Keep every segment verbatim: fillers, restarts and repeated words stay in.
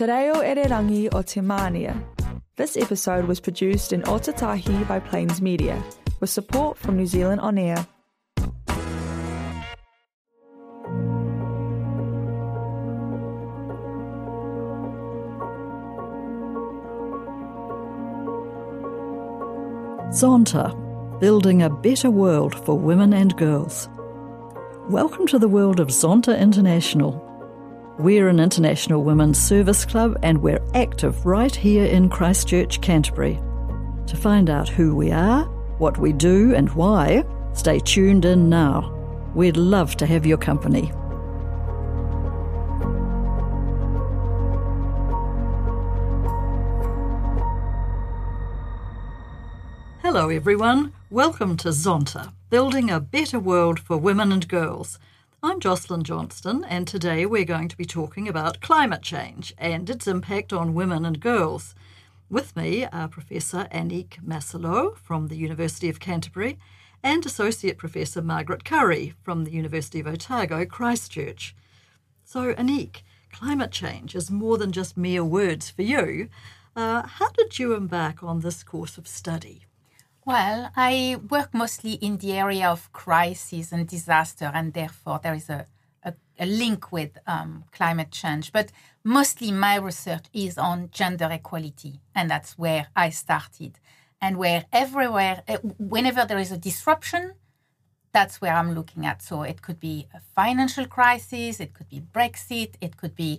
Te reo Ererangi o Te Mānia. This episode was produced in Otatahi by Plains Media, with support from New Zealand On Air. Zonta, building a better world for women and girls. Welcome to the world of Zonta International. We're an international women's service club and we're active right here in Christchurch, Canterbury. To find out who we are, what we do and why, stay tuned in now. We'd love to have your company. Hello everyone, welcome to Zonta, building a better world for women and girls. I'm Jocelyn Johnston and today we're going to be talking about climate change and its impact on women and girls. With me are Professor Anik Maslow from the University of Canterbury and Associate Professor Margaret Curry from the University of Otago, Christchurch. So Anik, climate change is more than just mere words for you. Uh, how did you embark on this course of study? Well, I work mostly in the area of crisis and disaster, and therefore there is a, a, a link with um, climate change. But mostly my research is on gender equality, and that's where I started. And where everywhere, whenever there is a disruption, that's where I'm looking at. So it could be a financial crisis, it could be Brexit, it could be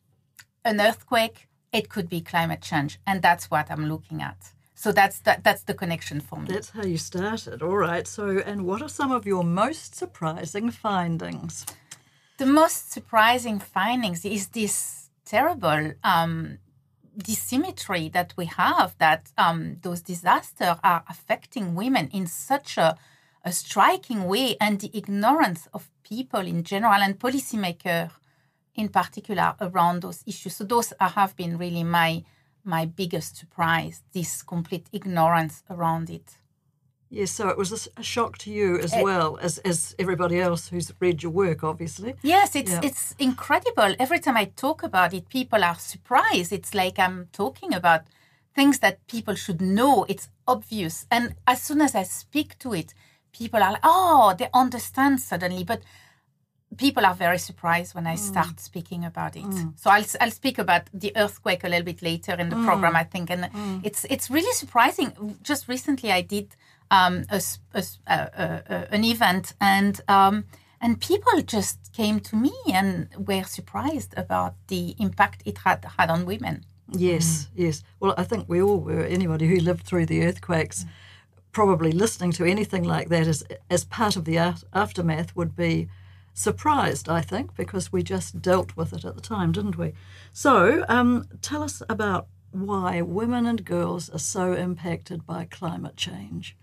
an earthquake, it could be climate change, and that's what I'm looking at. So that's that, that's the connection for me. That's how you started. All right. So, and what are some of your most surprising findings? The most surprising findings is this terrible um, dissymmetry that we have, that um, those disasters are affecting women in such a, a striking way, and the ignorance of people in general and policymakers in particular around those issues. So those have been really my my biggest surprise, this complete ignorance around it. Yes, so it was a shock to you as well as, as everybody else who's read your work, obviously. Yes, it's yeah. it's incredible. Every time I talk about it, people are surprised. It's like I'm talking about things that people should know. It's obvious. And as soon as I speak to it, people are like, oh, they understand suddenly. But people are very surprised when I start mm. speaking about it. Mm. So I'll I'll speak about the earthquake a little bit later in the mm. program, I think. And mm. it's it's really surprising. Just recently I did um, a, a, a, a, an event and um, and people just came to me and were surprised about the impact it had had on women. Yes, mm. yes. Well, I think we all were. Anybody who lived through the earthquakes, mm. probably listening to anything like that as, as part of the aftermath would be surprised, I think, because we just dealt with it at the time, didn't we? So um, tell us about why women and girls are so impacted by climate change.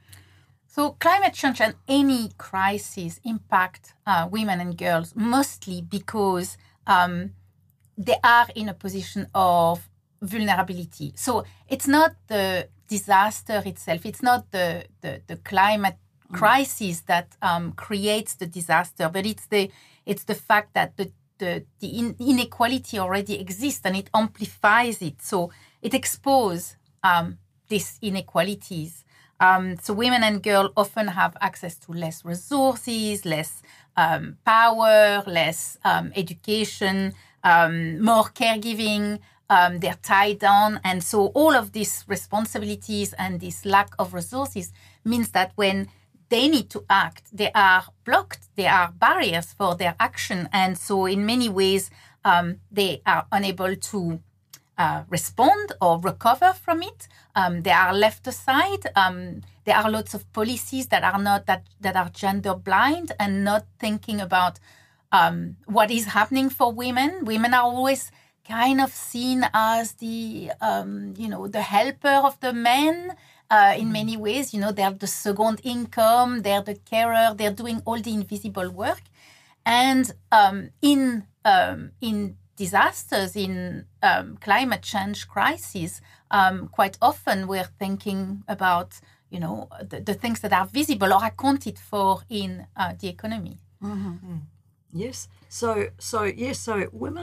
So climate change and any crisis impact uh, women and girls mostly because um, they are in a position of vulnerability. So it's not the disaster itself, it's not the, the, the climate crisis that um, creates the disaster, but it's the it's the fact that the the, the in, inequality already exists and it amplifies it. So it exposes um, these inequalities. Um, so women and girls often have access to less resources, less um, power, less um, education, um, more caregiving. Um, they're tied down, and so all of these responsibilities and this lack of resources means that when they need to act, they are blocked, there are barriers for their action. And so in many ways, um, they are unable to uh, respond or recover from it. Um, they are left aside. Um, there are lots of policies that are not that, that are gender blind and not thinking about um, what is happening for women. Women are always kind of seen as the, um, you know, the helper of the men. Uh, in many ways, you know, they're the second income, they're the carer, they're doing all the invisible work. And um, in um, in disasters, in um, climate change crises, um, quite often we're thinking about, you know, the, the things that are visible or accounted for in uh, the economy. Mm-hmm. Yes. So, so yes, so women,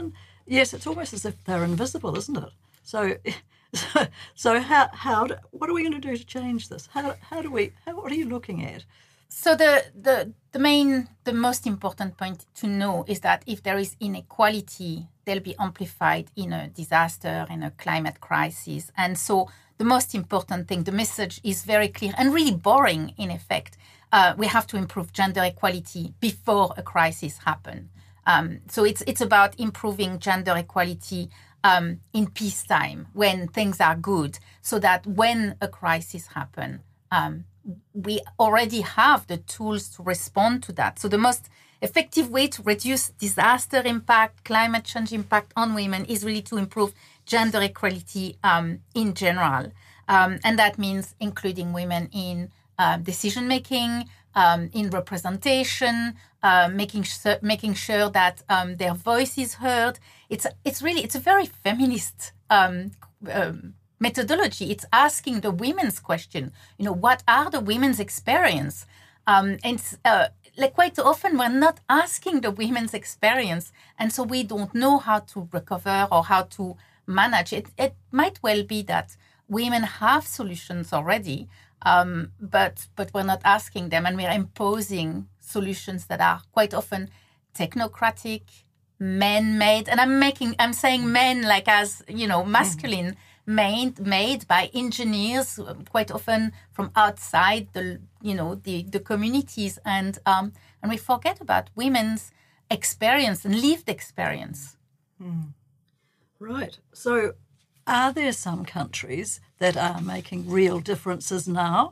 Yes, it's almost as if they're invisible, isn't it? So, so, so how how do, what are we going to do to change this? How how do we? How, what are you looking at? So the, the the main, the most important point to know is that if there is inequality, they'll be amplified in a disaster, in a climate crisis. And so the most important thing, the message is very clear and really boring in effect. Uh, we have to improve gender equality before a crisis happens. Um, so it's it's about improving gender equality um, in peacetime when things are good, so that when a crisis happens, um, we already have the tools to respond to that. So the most effective way to reduce disaster impact, climate change impact on women is really to improve gender equality um, in general. Um, and that means including women in uh, decision making, um, in representation, uh, making sure, making sure that um, their voice is heard. It's it's really it's a very feminist um, um, methodology. It's asking the women's question. You know, what are the women's experience? Um, and uh, like quite often we're not asking the women's experience, and so we don't know how to recover or how to manage it. It might well be that women have solutions already, um, but but we're not asking them, and we're imposing solutions that are quite often technocratic, man-made. And I'm making I'm saying men like as you know masculine. Mm-hmm. Made, made by engineers, quite often from outside the you know the, the communities, and um, and we forget about women's experience and lived experience. Mm. Right. So, are there some countries that are making real differences now?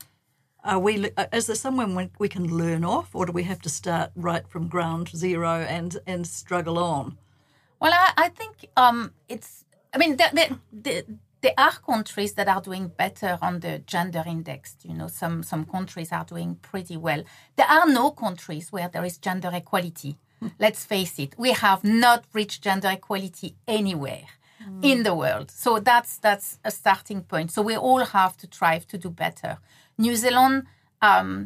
Are we? Is there somewhere we can learn off, or do we have to start right from ground zero and and struggle on? Well, I, I think um, it's. I mean, there, there, there, there are countries that are doing better on the gender index. You know, some, some countries are doing pretty well. There are no countries where there is gender equality. Let's face it, we have not reached gender equality anywhere mm. in the world. So that's that's a starting point. So we all have to strive to do better. New Zealand um,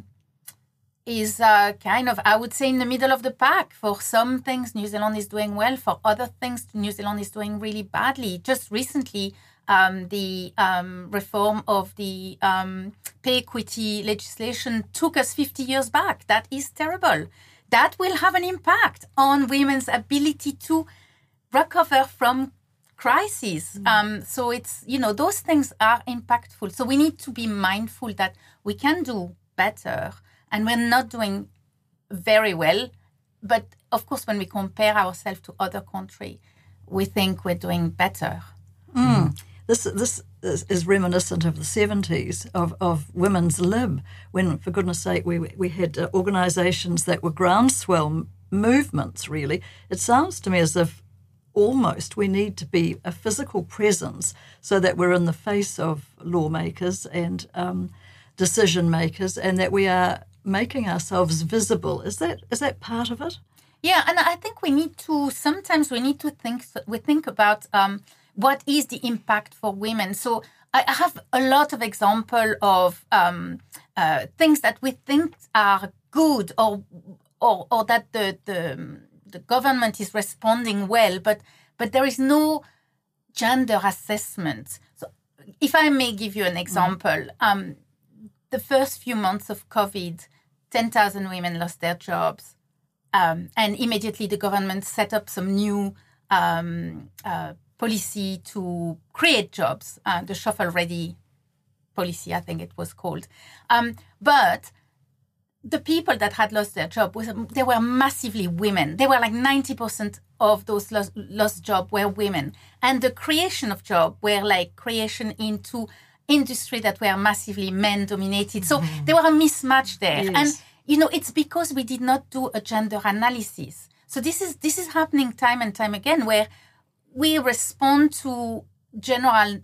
is uh, kind of, I would say, in the middle of the pack. For some things, New Zealand is doing well. For other things, New Zealand is doing really badly. Just recently, um, the um, reform of the um, pay equity legislation took us fifty years back. That is terrible. That will have an impact on women's ability to recover from crises. Mm. Um, so it's, you know, those things are impactful. So we need to be mindful that we can do better. And we're not doing very well. But of course, when we compare ourselves to other countries, we think we're doing better. Mm. This this is reminiscent of the seventies, of, of women's lib, when, for goodness sake, we we had uh, organisations that were groundswell movements, really. It sounds to me as if almost we need to be a physical presence so that we're in the face of lawmakers and um, decision makers, and that we are making ourselves visible. Is that is that part of it? Yeah, and I think we need to, sometimes we need to think, we think about um, what is the impact for women. So I have a lot of example of um, uh, things that we think are good or or, or that the, the the government is responding well, but but there is no gender assessment. So if I may give you an example, mm-hmm. um, the first few months of COVID, ten thousand women lost their jobs. Um, and immediately the government set up some new um, uh, policy to create jobs, uh, the shovel-ready policy, I think it was called. Um, but the people that had lost their job, was, they were massively women. They were like ninety percent of those lost, lost jobs were women. And the creation of jobs were like creation into industry that were massively men-dominated. So mm-hmm. there were a mismatch there. Yes. And, you know, it's because we did not do a gender analysis. So this is this is happening time and time again, where we respond to general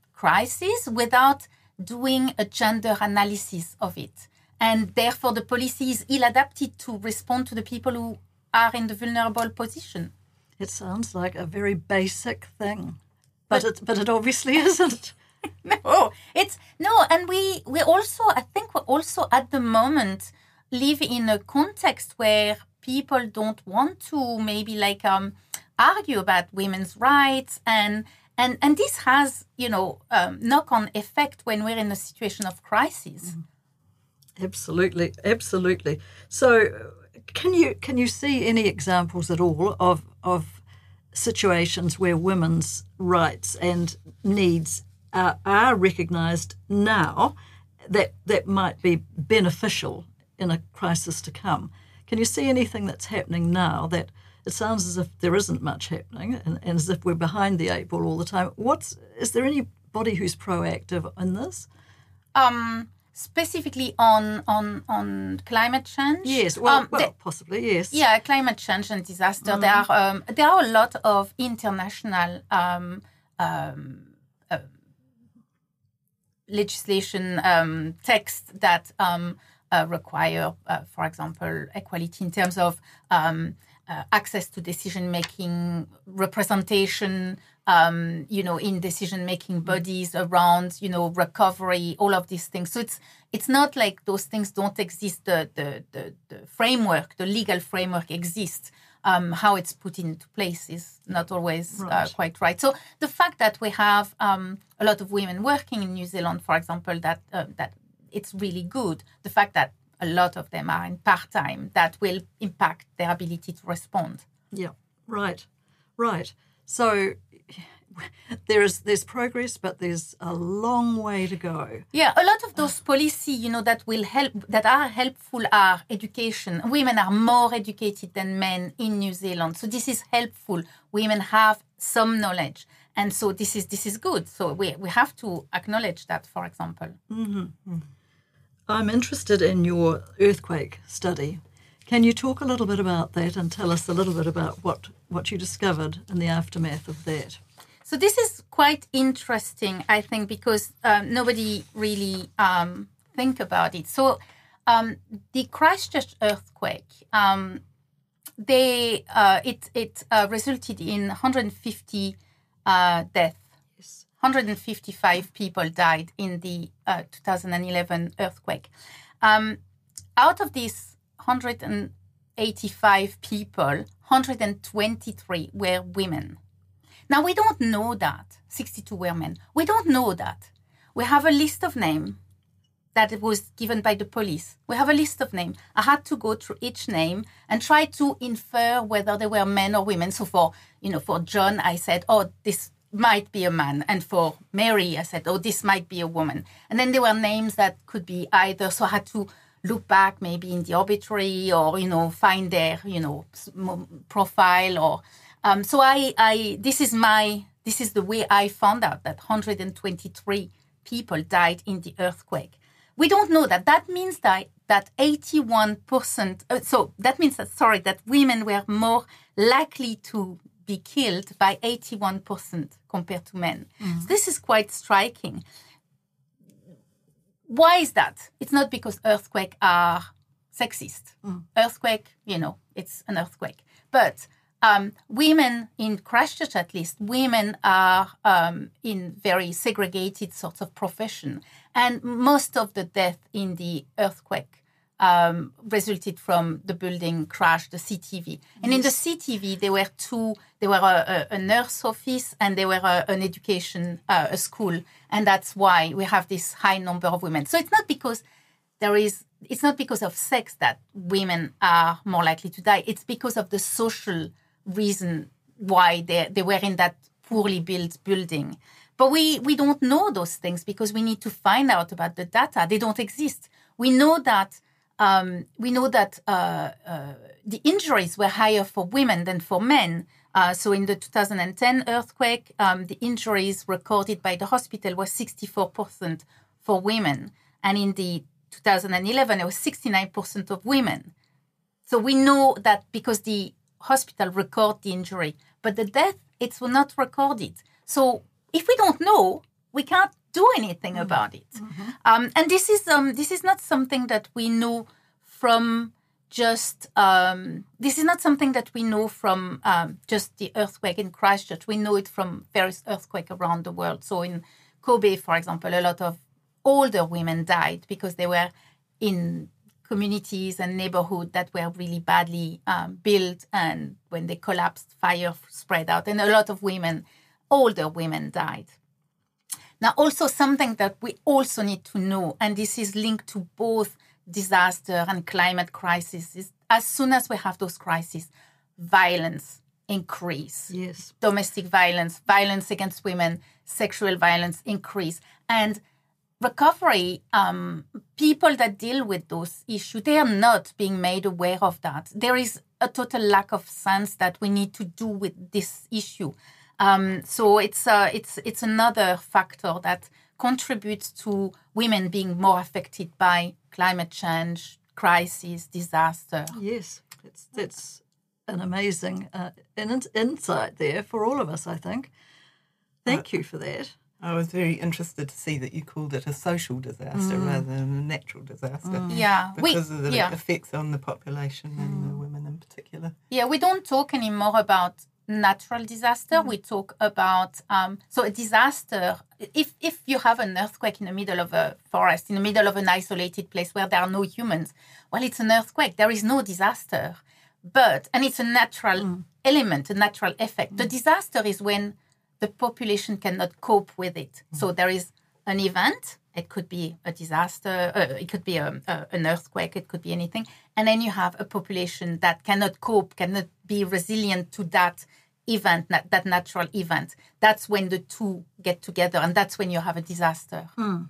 crises without doing a gender analysis of it. And therefore, the policy is ill-adapted to respond to the people who are in the vulnerable position. It sounds like a very basic thing, but, but it but it obviously isn't. No, it's no, and we we also I think we're also at the moment live in a context where people don't want to maybe like um argue about women's rights, and and and this has, you know, um, knock-on effect when we're in a situation of crisis. Absolutely, absolutely. So, can you can you see any examples at all of of situations where women's rights and needs are, are recognised now that that might be beneficial in a crisis to come? Can you see anything that's happening now that it sounds as if there isn't much happening and, and as if we're behind the eight ball all the time? What's is there anybody who's proactive in this? Um, specifically on on on climate change. Yes, well, um, well the, possibly yes. Yeah, climate change and disaster. Mm. There are um, there are a lot of international um, um, uh, legislation um, texts that um, uh, require, uh, for example, equality in terms of um, uh, access to decision-making, representation, um, you know, in decision-making bodies around, you know, recovery, all of these things. So it's it's not like those things don't exist. The the the, the framework, the legal framework exists. Um, how it's put into place is not always right. uh, quite right. So the fact that we have um, a lot of women working in New Zealand, for example, that uh, that it's really good. The fact that a lot of them are in part-time, that will impact their ability to respond. Yeah, right, right. So there is there's progress, but there's a long way to go. Yeah, a lot of those policies, you know, that will help, that are helpful, are education. Women are more educated than men in New Zealand, so this is helpful. Women have some knowledge, and so this is this is good. So we we have to acknowledge that, for example. Mm-hmm. I'm interested in your earthquake study. Can you talk a little bit about that and tell us a little bit about what, what you discovered in the aftermath of that? So this is quite interesting, I think, because um, nobody really um, think about it. So um, the Christchurch earthquake, um, they uh, it it uh, resulted in one hundred fifty uh, deaths. Yes. one hundred fifty-five people died in the uh, two thousand eleven earthquake. Um, out of these one hundred eighty-five people, one hundred twenty-three were women. Now, we don't know that. sixty-two were men. We don't know that. We have a list of names that was given by the police. We have a list of names. I had to go through each name and try to infer whether they were men or women. So for, you know, for John, I said, oh, this might be a man. And for Mary, I said, oh, this might be a woman. And then there were names that could be either. So I had to look back maybe in the obituary or, you know, find their, you know, profile or... Um, so I, I, this is my, this is the way I found out that one hundred twenty-three people died in the earthquake. We don't know that. That means that that eighty-one percent. Uh, so that means that sorry, that women were more likely to be killed by eighty-one percent compared to men. Mm-hmm. So this is quite striking. Why is that? It's not because earthquakes are sexist. Mm. Earthquake, you know, it's an earthquake, but. Um, women in Christchurch, at least, women are um, in very segregated sorts of profession. And most of the death in the earthquake um, resulted from the building crash, the C T V. And yes. In the C T V, there were two, there were a, a nurse office and there were a, an education, uh, a school. And that's why we have this high number of women. So it's not because there is, it's not because of sex that women are more likely to die. It's because of the social reason why they they were in that poorly built building. But we, we don't know those things because we need to find out about the data. They don't exist. We know that um, we know that uh, uh, the injuries were higher for women than for men. Uh, so in the two thousand ten earthquake, um, the injuries recorded by the hospital was sixty-four percent for women. And in the two thousand eleven, it was sixty-nine percent of women. So we know that because the hospital record the injury, but the death, it's not recorded. So if we don't know, we can't do anything mm-hmm. about it. Mm-hmm. Um, and this is um, this is not something that we know from just, um, this is not something that we know from um, just the earthquake in Christchurch. We know it from various earthquakes around the world. So in Kobe, for example, a lot of older women died because they were in communities and neighborhoods that were really badly um, built, and when they collapsed, fire spread out, and a lot of women, older women, died. Now, also something that we also need to know, and this is linked to both disaster and climate crisis, is as soon as we have those crises, violence increase. Yes. Domestic violence, violence against women, sexual violence increase. And recovery, um, people that deal with those issues, they are not being made aware of that. There is a total lack of sense that we need to do with this issue. Um, so it's uh, it's it's another factor that contributes to women being more affected by climate change, crisis, disaster. Yes, it's, that's an amazing uh, in- insight there for all of us, I think. Thank uh, you for that. I was very interested to see that you called it a social disaster mm. rather than a natural disaster. Mm. Yeah. Because we, of the yeah. effects on the population mm. and the women in particular. Yeah, we don't talk anymore about natural disaster. Mm. We talk about, um, so a disaster, if, if you have an earthquake in the middle of a forest, in the middle of an isolated place where there are no humans, well, it's an earthquake. There is no disaster. But, and it's a natural mm. element, a natural effect. Mm. The disaster is when the population cannot cope with it. Mm. So there is an event. It could be a disaster. Uh, it could be a, a, an earthquake. It could be anything. And then you have a population that cannot cope, cannot be resilient to that event, that natural event. That's when the two get together, and that's when you have a disaster. Mm.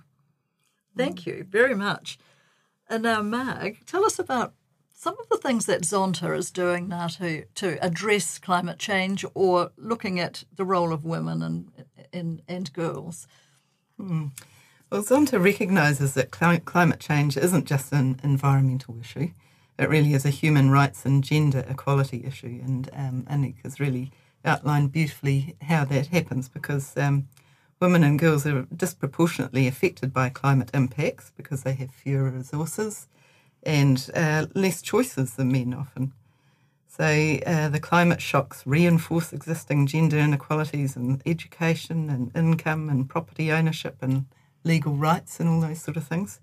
Thank mm. you very much. And now, Mag, tell us about some of the things that Zonta is doing now to, to address climate change, or looking at the role of women and and, and girls. Hmm. Well, Zonta recognises that cl- climate change isn't just an environmental issue. It really is a human rights and gender equality issue. And um, Anik has really outlined beautifully how that happens, because um, women and girls are disproportionately affected by climate impacts because they have fewer resources and uh, less choices than men often. So uh, the climate shocks reinforce existing gender inequalities in education and income and property ownership and legal rights and all those sort of things.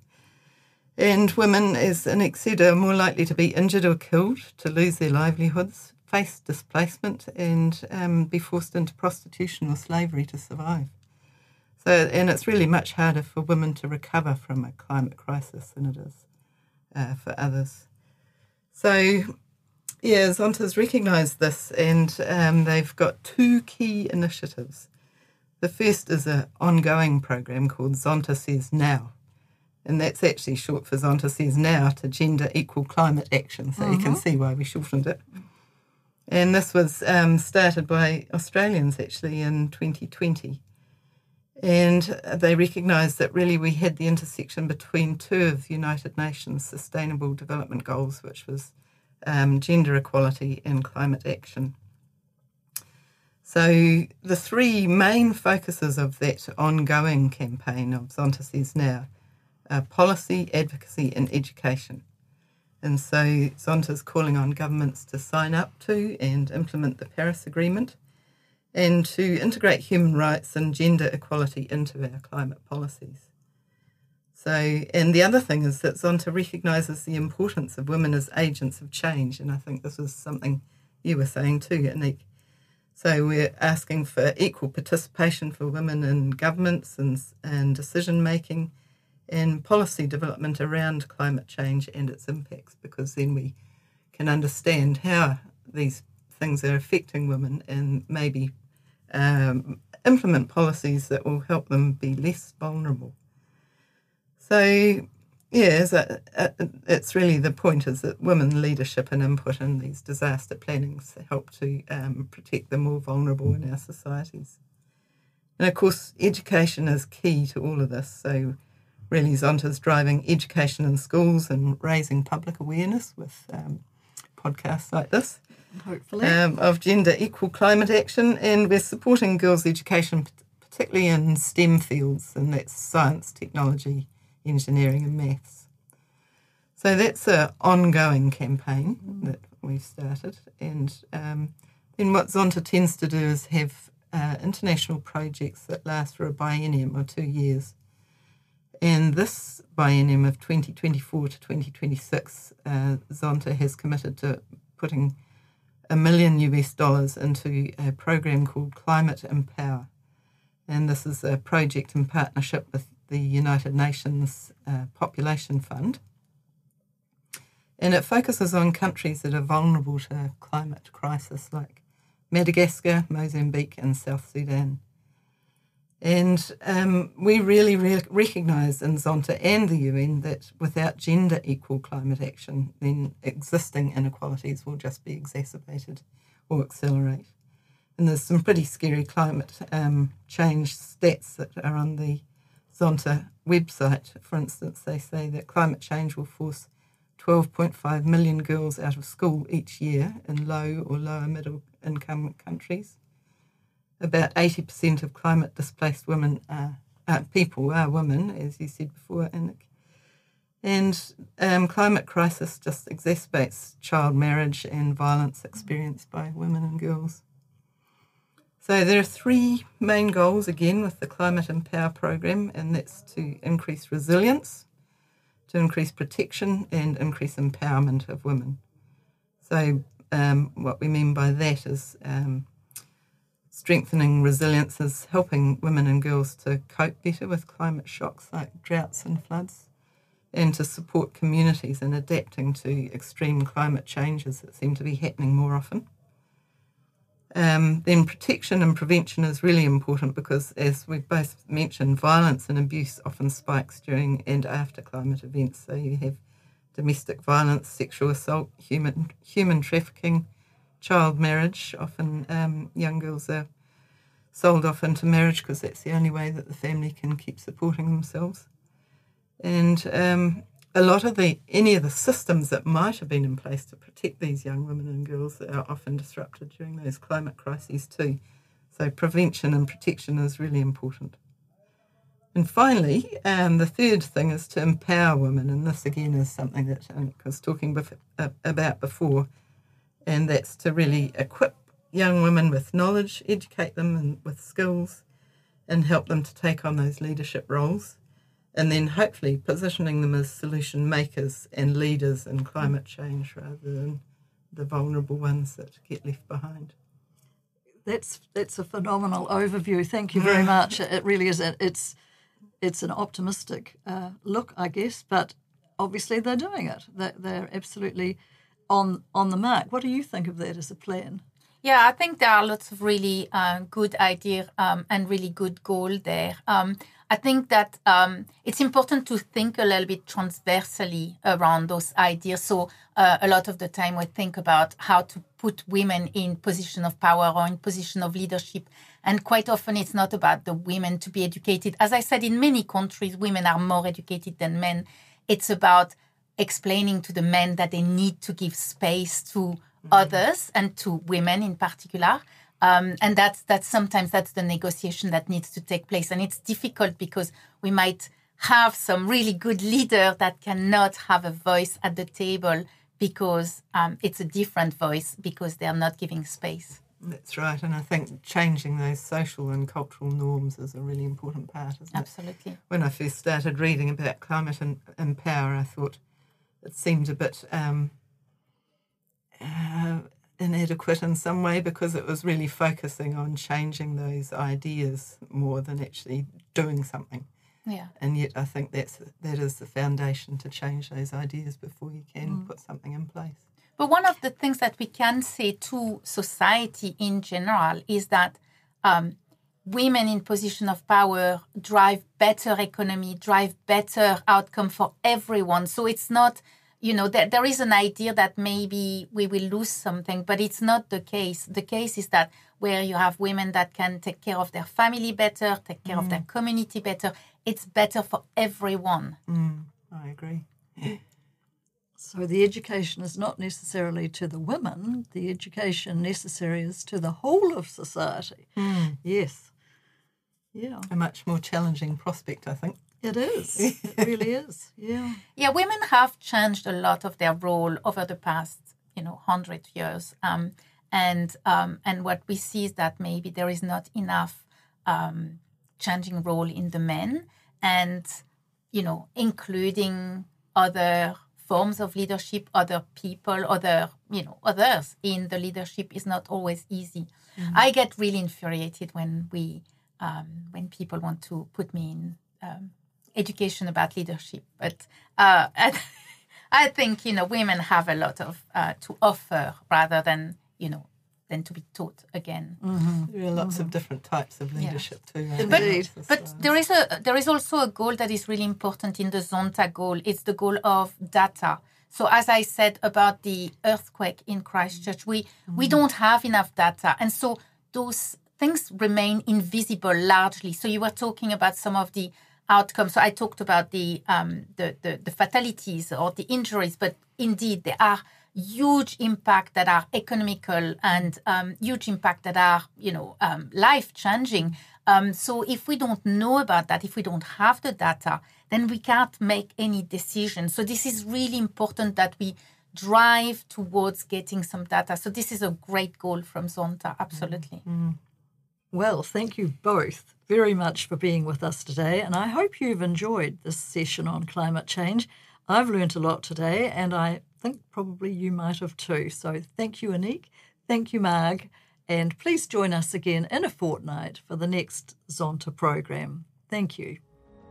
And women, as Anik said, are more likely to be injured or killed, to lose their livelihoods, face displacement, and um, be forced into prostitution or slavery to survive. So, and it's really much harder for women to recover from a climate crisis than it is Uh, for others. So, yeah, Zonta's recognised this, and um, they've got two key initiatives. The first is an ongoing program called Zonta Says Now, and that's actually short for Zonta Says Now to Gender Equal Climate Action, so mm-hmm. you can see why we shortened it. And this was um, started by Australians, actually, in twenty twenty. And they recognised that really we had the intersection between two of the United Nations Sustainable Development Goals, which was um, gender equality and climate action. So the three main focuses of that ongoing campaign of Zonta Says Now are policy, advocacy and education. And so Zonta's calling on governments to sign up to and implement the Paris Agreement, and to integrate human rights and gender equality into our climate policies. So, and the other thing is that Zonta recognises the importance of women as agents of change, and I think this was something you were saying too, Anik. So we're asking for equal participation for women in governments and, and decision-making and policy development around climate change and its impacts, because then we can understand how these things are affecting women and maybe um, implement policies that will help them be less vulnerable. So, yeah, so, uh, it's really the point is that women leadership and input in these disaster plannings help to um, protect the more vulnerable in our societies. And of course, education is key to all of this. So really Zonta's driving education in schools and raising public awareness with um, podcasts like this. Hopefully. Um, of gender equal climate action, and we're supporting girls' education, particularly in STEM fields, and that's science, technology, engineering and maths. So that's an ongoing campaign mm. that we've started, and um, then what Zonta tends to do is have uh, international projects that last for a biennium or two years. And this biennium of twenty twenty-four to twenty twenty-six, uh, Zonta has committed to putting a million U S dollars into a program called Climate Empower. And this is a project in partnership with the United Nations uh, Population Fund. And it focuses on countries that are vulnerable to climate crisis like Madagascar, Mozambique and South Sudan. And um, we really re- recognise in Zonta and the U N that without gender equal climate action, then existing inequalities will just be exacerbated or accelerate. And there's some pretty scary climate um, change stats that are on the Zonta website. For instance, they say that climate change will force twelve point five million girls out of school each year in low or lower middle income countries. About eighty percent of climate displaced women are, uh, people are women, as you said before, Nick. And um, climate crisis just exacerbates child marriage and violence experienced by women and girls. So there are three main goals, again, with the Climate Empower program, and that's to increase resilience, to increase protection and increase empowerment of women. So um, what we mean by that is um, strengthening resilience is helping women and girls to cope better with climate shocks like droughts and floods, and to support communities in adapting to extreme climate changes that seem to be happening more often. Um, then protection and prevention is really important because, as we've both mentioned, violence and abuse often spikes during and after climate events. So you have domestic violence, sexual assault, human human trafficking, child marriage. Often um, young girls are sold off into marriage because that's the only way that the family can keep supporting themselves. And um, a lot of the, any of the systems that might have been in place to protect these young women and girls are often disrupted during those climate crises too. So prevention and protection is really important. And finally, um, the third thing is to empower women, and this again is something that I was talking bef- uh, about before, and that's to really equip young women with knowledge, educate them and with skills, and help them to take on those leadership roles. And then hopefully positioning them as solution makers and leaders in climate change rather than the vulnerable ones that get left behind. That's that's a phenomenal overview. Thank you very much. It really is. It's it's an optimistic uh, look, I guess, but obviously they're doing it. They're, they're absolutely on on the mark. What do you think of that as a plan? Yeah, I think there are lots of really uh, good ideas um, and really good goal there. Um, I think that um, it's important to think a little bit transversely around those ideas. So uh, a lot of the time we think about how to put women in position of power or in position of leadership. And quite often it's not about the women to be educated. As I said, in many countries, women are more educated than men. It's about explaining to the men that they need to give space to mm-hmm. others and to women in particular. Um, and that's that's sometimes that's the negotiation that needs to take place. And it's difficult because we might have some really good leader that cannot have a voice at the table because um, it's a different voice because they're not giving space. That's right. And I think changing those social and cultural norms is a really important part, isn't it? Absolutely. When I first started reading about Climate and Empower, I thought it seemed a bit um, uh, inadequate in some way because it was really focusing on changing those ideas more than actually doing something. Yeah. And yet I think that's that is the foundation to change those ideas before you can mm. put something in place. But one of the things that we can say to society in general is that um, women in position of power drive better economy, drive better outcome for everyone. So it's not, you know, there, there is an idea that maybe we will lose something, but it's not the case. The case is that where you have women that can take care of their family better, take care mm. of their community better, it's better for everyone. Mm, I agree. So the education is not necessarily to the women. The education necessary is to the whole of society. Mm. Yes. Yeah. A much more challenging prospect, I think. It is. It really is. Yeah. Yeah, women have changed a lot of their role over the past, you know, hundred years. Um, and um, and what we see is that maybe there is not enough um, changing role in the men. And you know, including other forms of leadership, other people, other, you know, others in the leadership is not always easy. Mm-hmm. I get really infuriated when we, um, when people want to put me in um, education about leadership. But uh, I, I think, you know, women have a lot of uh, to offer rather than, you know, than to be taught again. Mm-hmm. There are lots mm-hmm. of different types of leadership yeah. too. But, but there is a there is also a goal that is really important in the Zonta goal. It's the goal of data. So as I said about the earthquake in Christchurch, we mm-hmm. we don't have enough data, and so those things remain invisible largely. So you were talking about some of the outcomes. So I talked about the um, the, the the fatalities or the injuries, but indeed there are huge impact that are economical and um, huge impact that are, you know, um, life-changing. Um, so if we don't know about that, if we don't have the data, then we can't make any decisions. So this is really important that we drive towards getting some data. So this is a great goal from Zonta, absolutely. Mm-hmm. Well, thank you both very much for being with us today, and I hope you've enjoyed this session on climate change. I've learnt a lot today, and I think probably you might have too. So thank you, Anik. Thank you, Marg. And please join us again in a fortnight for the next Zonta program. Thank you.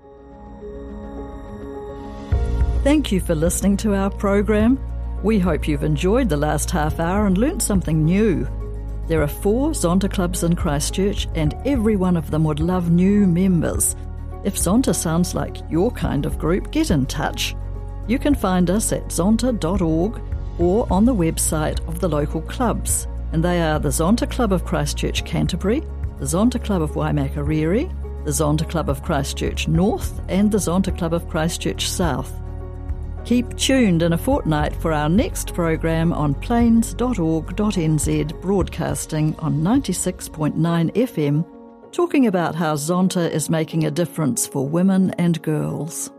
Thank you for listening to our program. We hope you've enjoyed the last half hour and learnt something new. There are four Zonta clubs in Christchurch, and every one of them would love new members. If Zonta sounds like your kind of group, get in touch. You can find us at zonta dot org or on the website of the local clubs, and they are the Zonta Club of Christchurch Canterbury, the Zonta Club of Waimakariri, the Zonta Club of Christchurch North, and the Zonta Club of Christchurch South. Keep tuned in a fortnight for our next program on plains dot org dot n z, broadcasting on ninety-six point nine F M, talking about how Zonta is making a difference for women and girls.